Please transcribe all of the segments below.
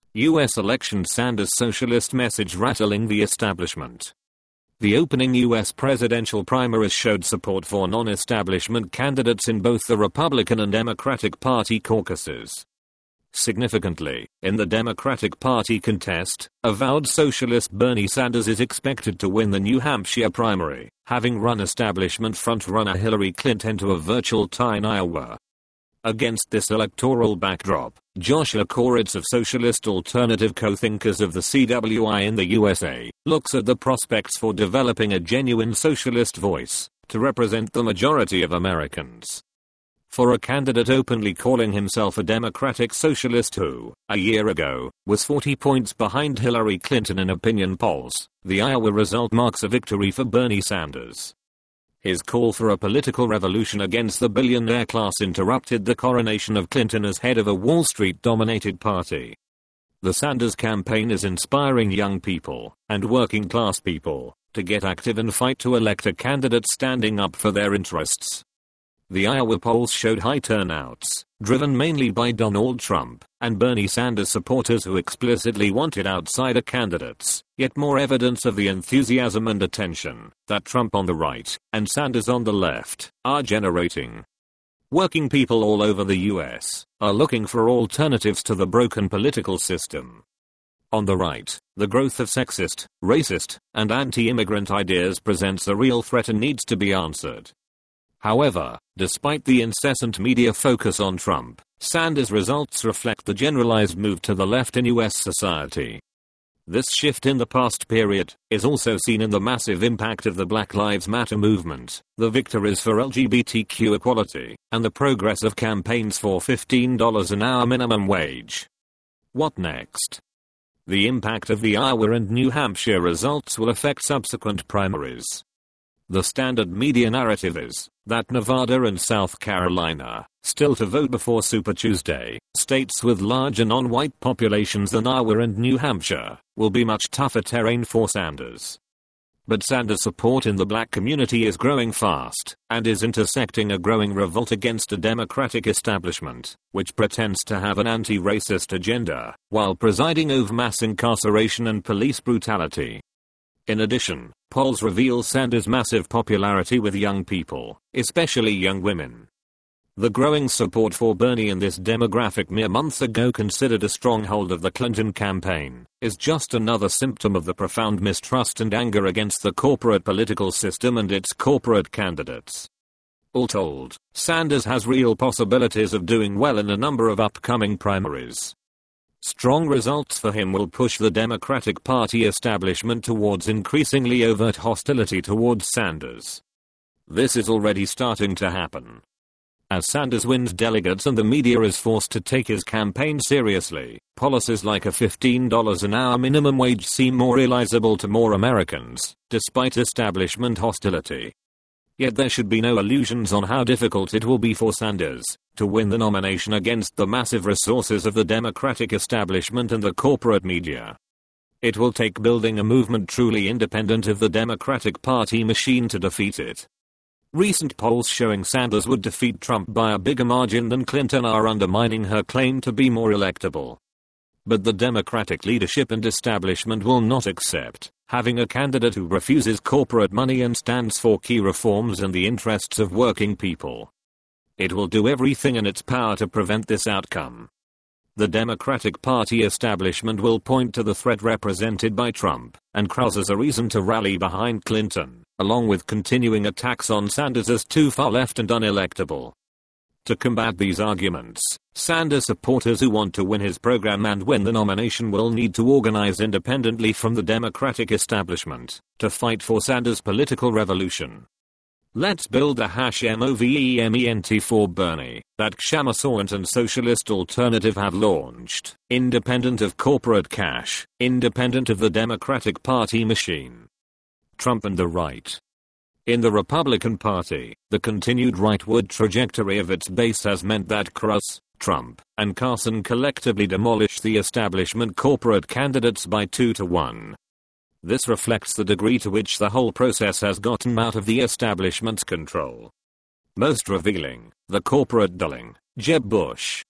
U.S. election: Sanders' socialist message rattling the establishment. The opening U.S. presidential primaries showed support for non-establishment candidates in both the Republican and Democratic Party caucuses. Significantly, in the Democratic Party contest, avowed socialist Bernie Sanders is expected to win the New Hampshire primary, having run establishment frontrunner Hillary Clinton to a virtual tie in Iowa. Against this electoral backdrop, Joshua Koritz of Socialist Alternative Co-Thinkers of the CWI in the USA, looks at the prospects for developing a genuine socialist voice to represent the majority of Americans. For a candidate openly calling himself a democratic socialist who, a year ago, was 40 points behind Hillary Clinton in opinion polls, the Iowa result marks a victory for Bernie Sanders. His call for a political revolution against the billionaire class interrupted the coronation of Clinton as head of a Wall Street-dominated party. The Sanders campaign is inspiring young people and working class people to get active and fight to elect a candidate standing up for their interests. The Iowa polls showed high turnouts, driven mainly by Donald Trump and Bernie Sanders supporters who explicitly wanted outsider candidates, yet more evidence of the enthusiasm and attention that Trump on the right and Sanders on the left are generating. Working people all over the US are looking for alternatives to the broken political system. On the right, the growth of sexist, racist, and anti-immigrant ideas presents a real threat and needs to be answered. However, despite the incessant media focus on Trump, Sanders' results reflect the generalized move to the left in US society. This shift in the past period is also seen in the massive impact of the Black Lives Matter movement, the victories for LGBTQ equality, and the progress of campaigns for $15 an hour minimum wage. What next? The impact of the Iowa and New Hampshire results will affect subsequent primaries. The standard media narrative is that Nevada and South Carolina, still to vote before Super Tuesday, states with larger non-white populations than Iowa and New Hampshire, will be much tougher terrain for Sanders. But Sanders' support in the black community is growing fast, and is intersecting a growing revolt against a Democratic establishment, which pretends to have an anti-racist agenda, while presiding over mass incarceration and police brutality. In addition, polls reveal Sanders' massive popularity with young people, especially young women. The growing support for Bernie in this demographic mere months ago considered a stronghold of the Clinton campaign, is just another symptom of the profound mistrust and anger against the corporate political system and its corporate candidates. All told, Sanders has real possibilities of doing well in a number of upcoming primaries. Strong results for him will push the Democratic Party establishment towards increasingly overt hostility towards Sanders. This is already starting to happen. As Sanders wins delegates and the media is forced to take his campaign seriously, policies like a $15 an hour minimum wage seem more realizable to more Americans, despite establishment hostility. Yet there should be no illusions on how difficult it will be for Sanders to win the nomination against the massive resources of the Democratic establishment and the corporate media. It will take building a movement truly independent of the Democratic Party machine to defeat it. Recent polls showing Sanders would defeat Trump by a bigger margin than Clinton are undermining her claim to be more electable. But the Democratic leadership and establishment will not accept having a candidate who refuses corporate money and stands for key reforms in the interests of working people. It will do everything in its power to prevent this outcome. The Democratic Party establishment will point to the threat represented by Trump and Cruz as a reason to rally behind Clinton, along with continuing attacks on Sanders as too far left and unelectable. To combat these arguments, Sanders supporters who want to win his program and win the nomination will need to organize independently from the Democratic establishment to fight for Sanders' political revolution. Let's build a #movement for Bernie that Kshama Sawant and Socialist Alternative have launched, independent of corporate cash, independent of the Democratic Party machine. Trump and the right. In the Republican Party, the continued rightward trajectory of its base has meant that Cruz, Trump, and Carson collectively demolished the establishment corporate candidates by 2-1. This reflects the degree to which the whole process has gotten out of the establishment's control. Most revealing, the corporate darling, Jeb Bush,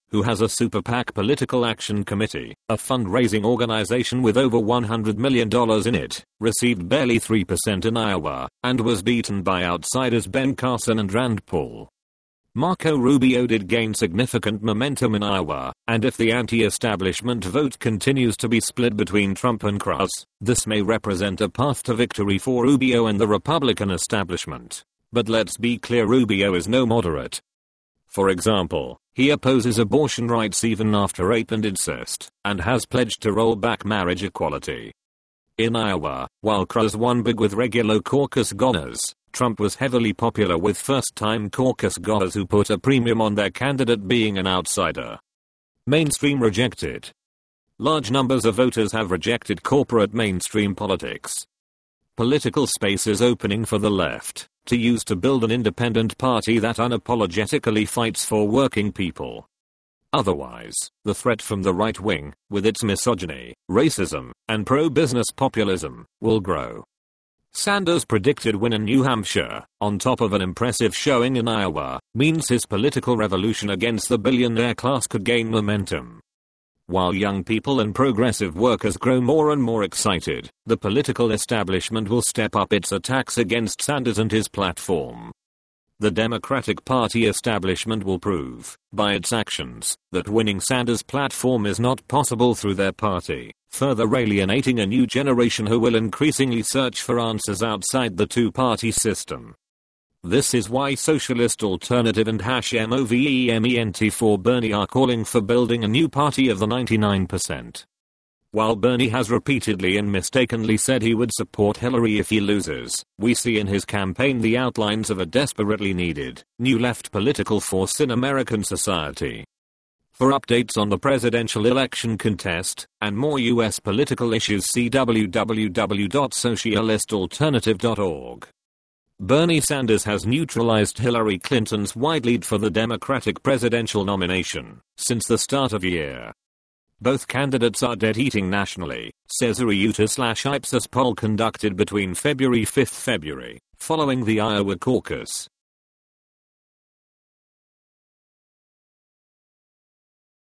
who has a Super PAC Political Action Committee, a fundraising organization with over $100 million in it, received barely 3% in Iowa, and was beaten by outsiders Ben Carson and Rand Paul. Marco Rubio did gain significant momentum in Iowa, and if the anti-establishment vote continues to be split between Trump and Cruz, this may represent a path to victory for Rubio and the Republican establishment. But let's be clear, Rubio is no moderate. For example, he opposes abortion rights even after rape and incest, and has pledged to roll back marriage equality. In Iowa, while Cruz won big with regular caucus goers, Trump was heavily popular with first-time caucus goers who put a premium on their candidate being an outsider. Mainstream rejected. Large numbers of voters have rejected corporate mainstream politics. Political space is opening for the left to use to build an independent party that unapologetically fights for working people. Otherwise, the threat from the right wing, with its misogyny, racism, and pro-business populism, will grow. Sanders' predicted win in New Hampshire, on top of an impressive showing in Iowa, means his political revolution against the billionaire class could gain momentum. While young people and progressive workers grow more and more excited, the political establishment will step up its attacks against Sanders and his platform. The Democratic Party establishment will prove, by its actions, that winning Sanders' platform is not possible through their party, further alienating a new generation who will increasingly search for answers outside the two-party system. This is why Socialist Alternative and #MOVEMENT for Bernie are calling for building a new party of the 99%. While Bernie has repeatedly and mistakenly said he would support Hillary if he loses, we see in his campaign the outlines of a desperately needed, new left political force in American society. For updates on the presidential election contest, and more US political issues, see www.socialistalternative.org. Bernie Sanders has neutralized Hillary Clinton's wide lead for the Democratic presidential nomination since the start of the year. Both candidates are dead-eating nationally, says a Reuters/Ipsos poll conducted between February 5 following the Iowa caucus.